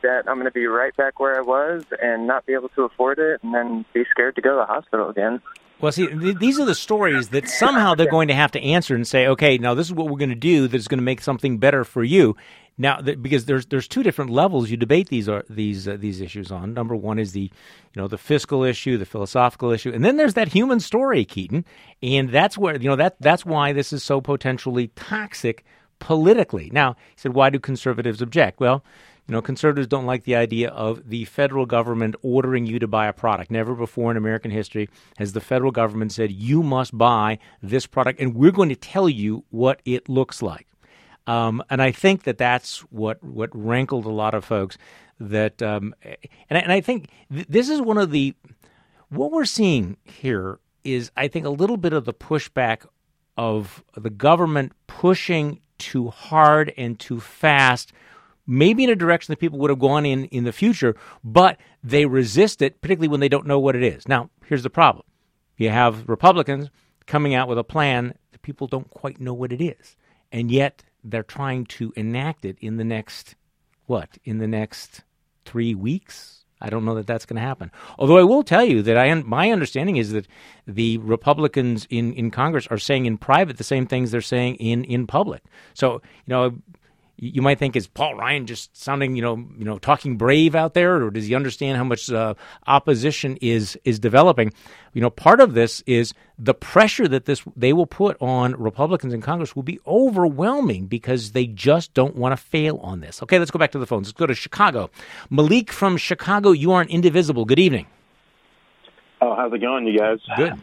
debt, I'm going to be right back where I was and not be able to afford it and then be scared to go to the hospital again. Well, see, th- these are the stories that somehow they're going to have to answer and say, okay, now this is what we're going to do that's going to make something better for you. Now, th- because there's there's two different levels you debate these are these uh, these issues on. Number one is the you know the fiscal issue, the philosophical issue, and then there's that human story, Keaton, and that's where you know that that's why this is so potentially toxic politically. Now, he said, why do conservatives object? Well, you know, conservatives don't like the idea of the federal government ordering you to buy a product. Never before in American history has the federal government said you must buy this product, and we're going to tell you what it looks like. Um, and I think that that's what, what rankled a lot of folks. That um, and, I, and I think th- this is one of the what we're seeing here is I think a little bit of the pushback of the government pushing too hard and too fast, maybe in a direction that people would have gone in in the future, but they resist it, particularly when they don't know what it is. Now, here's the problem: you have Republicans coming out with a plan that people don't quite know what it is, and yet they're trying to enact it in the next, what, in the next three weeks? I don't know that that's going to happen. Although I will tell you that I my understanding is that the Republicans in, in Congress are saying in private the same things they're saying in, in public. So, you know, you might think, is Paul Ryan just sounding, you know, you know, talking brave out there, or does he understand how much uh, opposition is is developing? You know, part of this is the pressure that this they will put on Republicans in Congress will be overwhelming because they just don't want to fail on this. Okay, let's go back to the phones. Let's go to Chicago. Malik from Chicago, you are an Indivisible. Good evening. Oh, how's it going, you guys? Good.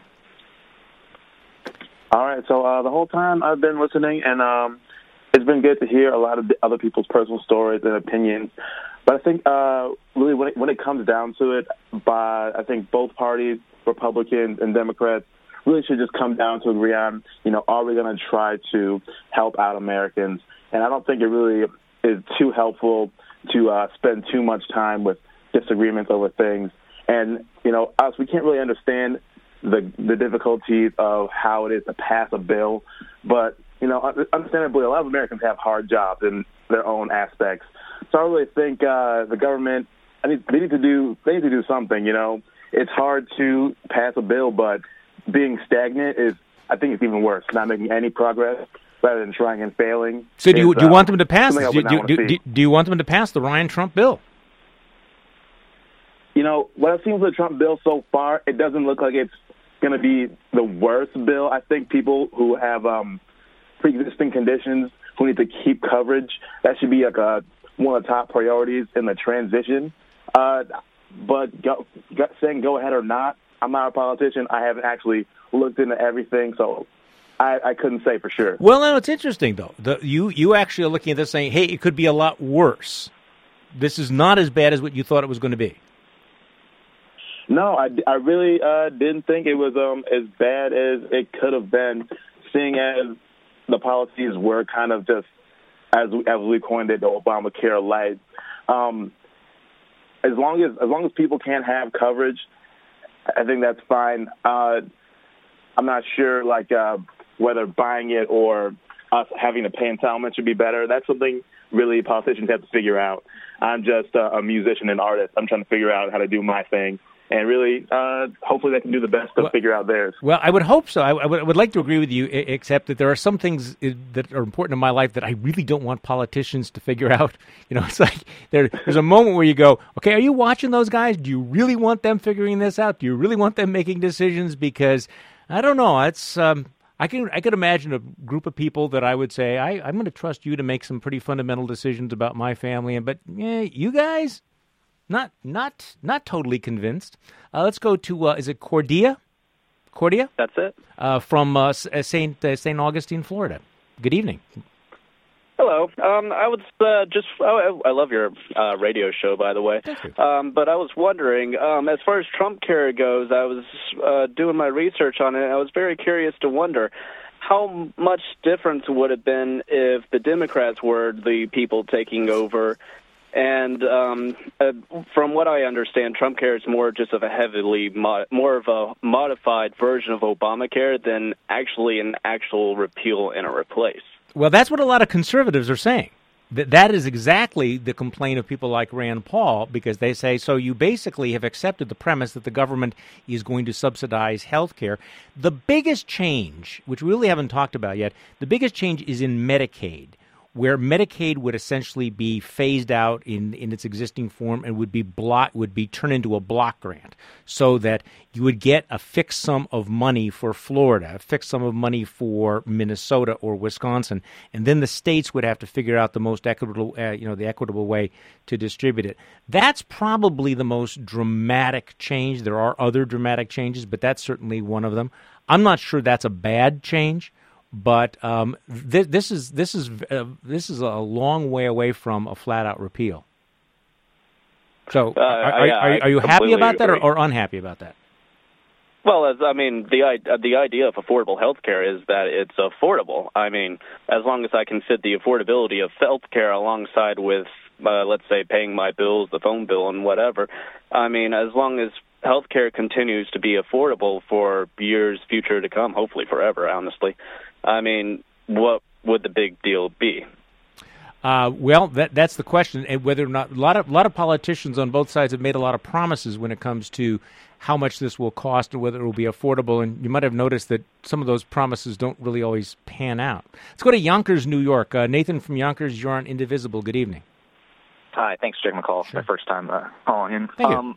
All right, so uh, the whole time I've been listening, and um, it's been good to hear a lot of other people's personal stories and opinions. But I think uh, really when it, when it comes down to it, by I think both parties, Republicans and Democrats, really should just come down to agree on, you know, are we going to try to help out Americans? And I don't think it really is too helpful to uh, spend too much time with disagreements over things. And, you know, us, we can't really understand the the difficulties of how it is to pass a bill. But, you know, understandably, a lot of Americans have hard jobs in their own aspects. So I really think uh, the government, I mean, they need to do they need to do something. You know, it's hard to pass a bill, but being stagnant is, I think, it's even worse. Not making any progress rather than trying and failing. So do you is, do you uh, want them to pass? something I Do, would not do, wanna do, see. do you want them to pass the Ryan Trump bill? You know, what I've seen with the Trump bill so far, it doesn't look like it's going to be the worst bill. I think people who have um, pre-existing conditions who need to keep coverage, that should be like a, one of the top priorities in the transition. Uh, but go, go, saying go ahead or not, I'm not a politician. I haven't actually looked into everything, so I, I couldn't say for sure. Well, no, it's interesting, though. The, you, you actually are looking at this saying, hey, it could be a lot worse. This is not as bad as what you thought it was going to be. No, I, I really uh, didn't think it was um, as bad as it could have been, seeing as the policies were kind of just, as we, as we coined it, the Obamacare light. Um, as long as as long as people can't have coverage, I think that's fine. Uh, I'm not sure, like uh, whether buying it or us having to pay entitlement should be better. That's something really politicians have to figure out. I'm just uh, a musician and artist. I'm trying to figure out how to do my thing. And really, uh, hopefully they can do the best to well, figure out theirs. Well, I would hope so. I, I, would, I would like to agree with you, except that there are some things that are important in my life that I really don't want politicians to figure out. You know, it's like there, there's a moment where you go, okay, are you watching those guys? Do you really want them figuring this out? Do you really want them making decisions? Because, I don't know, it's... Um, I can I could imagine a group of people that I would say, I, I'm going to trust you to make some pretty fundamental decisions about my family. But yeah, you guys... Not, not, not totally convinced. Uh, let's go to uh, is it Cordia? Cordia? That's it. Uh, from uh, Saint uh, Saint Augustine, Florida. Good evening. Hello. Um, I was uh, just I, I love your uh, radio show, by the way. Thank you. Um, but I was wondering, um, as far as Trump care goes, I was uh, doing my research on it. And I was very curious to wonder how much difference would it have been if the Democrats were the people taking over. And um, uh, from what I understand, Trump care is more just of a heavily, mo- more of a modified version of Obamacare than actually an actual repeal and a replace. Well, that's what a lot of conservatives are saying. th- that is exactly the complaint of people like Rand Paul, because they say, so you basically have accepted the premise that the government is going to subsidize health care. The biggest change, which we really haven't talked about yet, the biggest change is in Medicaid, where Medicaid would essentially be phased out in, in its existing form and would be block, would be turned into a block grant, so that you would get a fixed sum of money for Florida, a fixed sum of money for Minnesota or Wisconsin, and then the states would have to figure out the most equitable, uh, you know, the equitable way to distribute it. That's probably the most dramatic change. There are other dramatic changes, but that's certainly one of them. I'm not sure that's a bad change. But um, th- this is this is uh, this is a long way away from a flat-out repeal. So, Uh, are, are, yeah, are, are you I happy about that, or, agree. or unhappy about that? Well, as I mean, the i- the idea of affordable health care is that it's affordable. I mean, as long as I can fit the affordability of health care alongside with, uh, let's say, paying my bills, the phone bill, and whatever. I mean, as long as health care continues to be affordable for years future to come, hopefully forever, honestly. I mean, what would the big deal be? Uh, well, that that's the question, and whether or not a lot of a lot of politicians on both sides have made a lot of promises when it comes to how much this will cost and whether it will be affordable. And you might have noticed that some of those promises don't really always pan out. Let's go to Yonkers, New York. Uh, Nathan from Yonkers, you're on Indivisible. Good evening. Hi, thanks for taking my call. It's my first time uh, calling in. Thank um,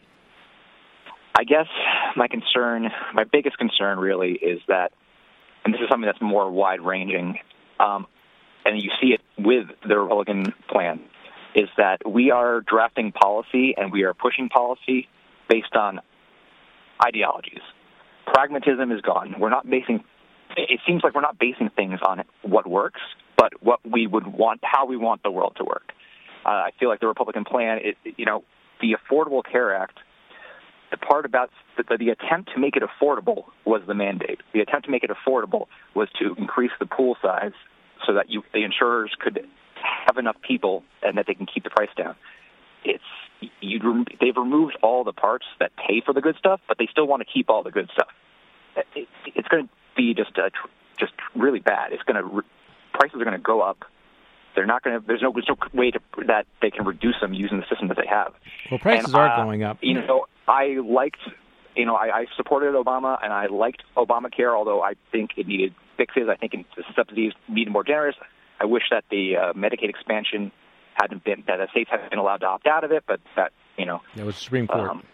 I guess my concern, my biggest concern really is that, and this is something that's more wide-ranging, um, and you see it with the Republican plan, is that we are drafting policy and we are pushing policy based on ideologies. Pragmatism is gone. We're not basing, it seems like we're not basing things on what works, but what we would want, how we want the world to work. Uh, I feel like the Republican plan, it, you know, the Affordable Care Act, the part about the, the attempt to make it affordable was the mandate. The attempt to make it affordable was to increase the pool size so that you, the insurers could have enough people and that they can keep the price down. It's you, they've removed all the parts that pay for the good stuff, but they still want to keep all the good stuff. It, it's going to be just a, just really bad. It's going to prices are going to go up. They're not going to. There's no, there's no way to, that they can reduce them using the system that they have. Well, prices and, are uh, going up. You know, I liked, you know, I, I supported Obama and I liked Obamacare, although I think it needed fixes. I think the subsidies needed more generous. I wish that the uh, Medicaid expansion hadn't been, that the states hadn't been allowed to opt out of it, but that, you know. That was the Supreme Court. Um,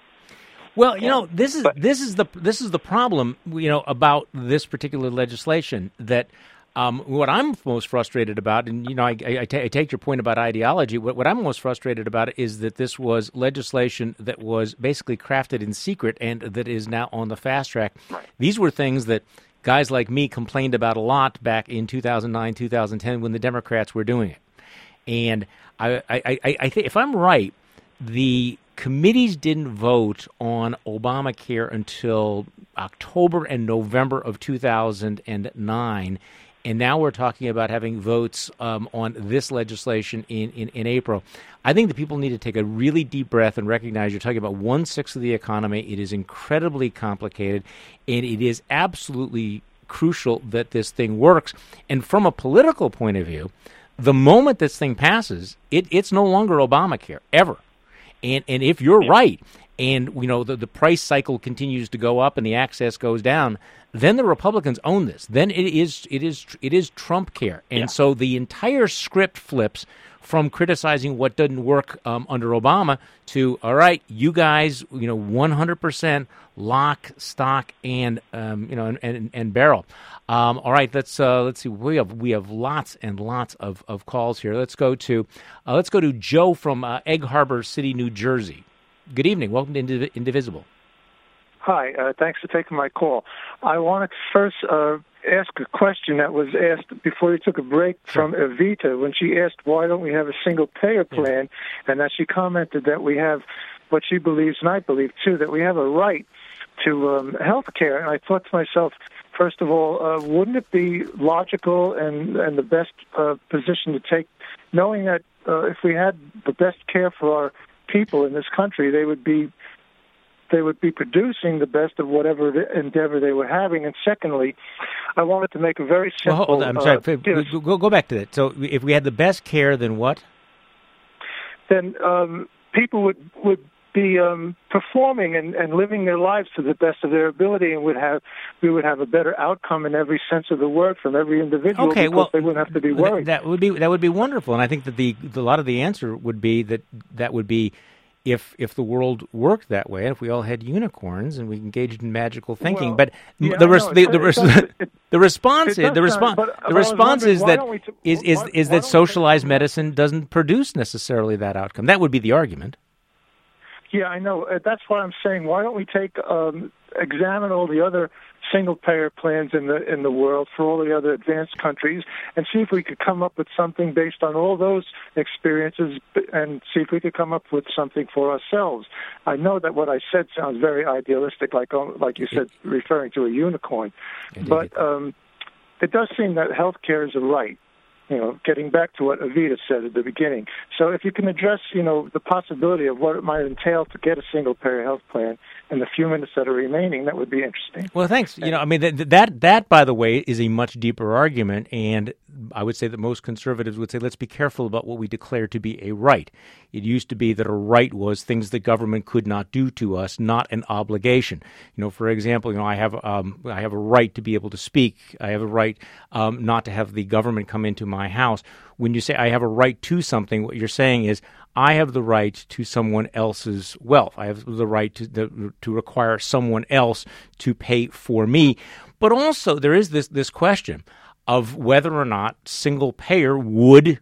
Well, you know, this is this is the this is the problem, you know, about this particular legislation. That um, what I'm most frustrated about, and you know, I, I, I, ta- I take your point about ideology. What, what I'm most frustrated about is that this was legislation that was basically crafted in secret and that is now on the fast track. Right. These were things that guys like me complained about a lot back in two thousand nine, two thousand ten when the Democrats were doing it. And I, I, I, I think if I'm right, the committees didn't vote on Obamacare until October and November of two thousand nine, and now we're talking about having votes um, on this legislation in, in, in April. I think that people need to take a really deep breath and recognize you're talking about one-sixth of the economy. It is incredibly complicated, and it is absolutely crucial that this thing works. And from a political point of view, the moment this thing passes, it, it's no longer Obamacare, ever. And and if you're right, and you know the, the price cycle continues to go up and the access goes down, then the Republicans own this. Then it is it is it is Trump care, and yeah. so the entire script flips from criticizing what doesn't work um, under Obama to all right, you guys, you know, one hundred percent lock, stock, and um, you know, and, and, and barrel. Um, all right, let's uh, let's see. We have we have lots and lots of, of calls here. Let's go to uh, let's go to Joe from uh, Egg Harbor City, New Jersey. Good evening. Welcome to Indiv- Indivisible. Hi. Uh, thanks for taking my call. I wanted to first uh, ask a question that was asked before you took a break from Evita when she asked why don't we have a single payer plan, yeah. and that she commented that we have what she believes and I believe too, that we have a right to um, health care. And I thought to myself, first of all, uh, wouldn't it be logical and, and the best uh, position to take, knowing that uh, if we had the best care for our people in this country, they would be they would be producing the best of whatever endeavor they were having. And secondly, I wanted to make a very simple... Well, hold on. I'm sorry. Uh, go, go back to that. So if we had the best care, then what? Then um, people would, would be um, performing and, and living their lives to the best of their ability, and would have we would have a better outcome in every sense of the word from every individual. Okay, because well, they wouldn't have to be worried. That, that would be that would be wonderful, and I think that the a lot of the answer would be that that would be if if the world worked that way, and if we all had unicorns and we engaged in magical thinking. Well, but yeah, the res- know, the, it, the, it res- does, it, the response it is the does response sound, but the I was response is why that don't we t- is is, why, is why that socialized medicine doesn't produce necessarily that outcome. That would be the argument. Yeah, I know. Uh, That's why I'm saying, why don't we take um, examine all the other single-payer plans in the in the world for all the other advanced countries, and see if we could come up with something based on all those experiences, and see if we could come up with something for ourselves. I know that what I said sounds very idealistic, like like you said, referring to a unicorn, but um, it does seem that healthcare is a right. You know, getting back to what Evita said at the beginning. So if you can address, you know, the possibility of what it might entail to get a single-payer health plan in the few minutes that are remaining, that would be interesting. Well, thanks. You know, I mean, that, that, that, by the way, is a much deeper argument, and I would say that most conservatives would say, let's be careful about what we declare to be a right. It used to be that a right was things the government could not do to us, not an obligation. You know, for example, you know, I have um, I have a right to be able to speak. I have a right um, not to have the government come into my house. When you say I have a right to something, what you're saying is I have the right to someone else's wealth. I have the right to the, to require someone else to pay for me. But also there is this this question of whether or not single payer would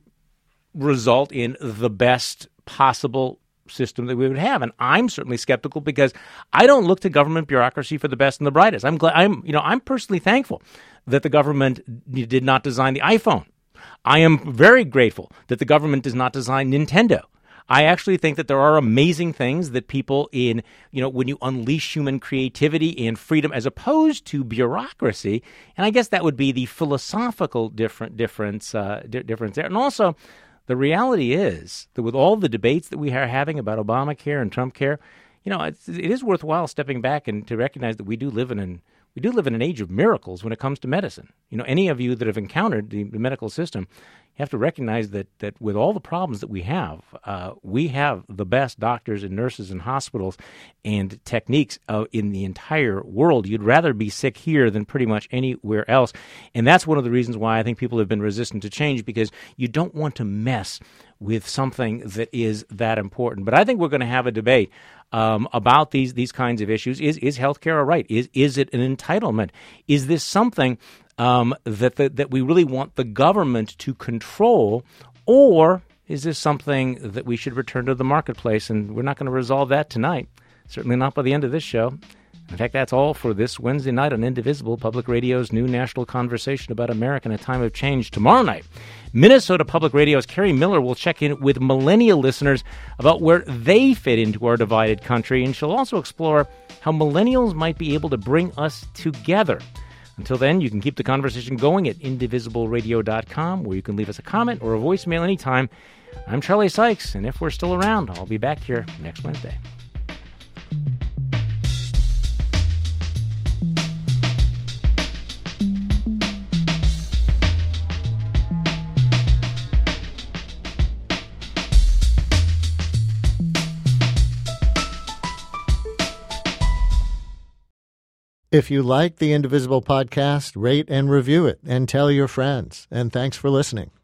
result in the best possible system that we would have. And I'm certainly skeptical because I don't look to government bureaucracy for the best and the brightest. I'm glad I'm you know I'm personally thankful that the government did not design the iPhone. I am very grateful that the government does not design Nintendo. I actually think that there are amazing things that people in, you know, when you unleash human creativity and freedom as opposed to bureaucracy, and I guess that would be the philosophical different difference uh, di- difference there. And also, the reality is that with all the debates that we are having about Obamacare and Trump care, you know, it's, it is worthwhile stepping back and to recognize that we do live in an we do live in an age of miracles when it comes to medicine. You know, any of you that have encountered the, the medical system, you have to recognize that that with all the problems that we have, uh, we have the best doctors and nurses and hospitals and techniques uh, in the entire world. You'd rather be sick here than pretty much anywhere else. And that's one of the reasons why I think people have been resistant to change, because you don't want to mess with something that is that important. But I think we're going to have a debate um, about these these kinds of issues. Is is healthcare a right? Is is it an entitlement? Is this something um, that the, that we really want the government to control, or is this something that we should return to the marketplace? And we're not going to resolve that tonight. Certainly not by the end of this show. In fact, that's all for this Wednesday night on Indivisible, Public Radio's new national conversation about America in a time of change. Tomorrow night, Minnesota Public Radio's Carrie Miller will check in with millennial listeners about where they fit into our divided country, and she'll also explore how millennials might be able to bring us together. Until then, you can keep the conversation going at indivisible radio dot com, where you can leave us a comment or a voicemail anytime. I'm Charlie Sykes, and if we're still around, I'll be back here next Wednesday. If you like the Indivisible podcast, rate and review it and tell your friends. And thanks for listening.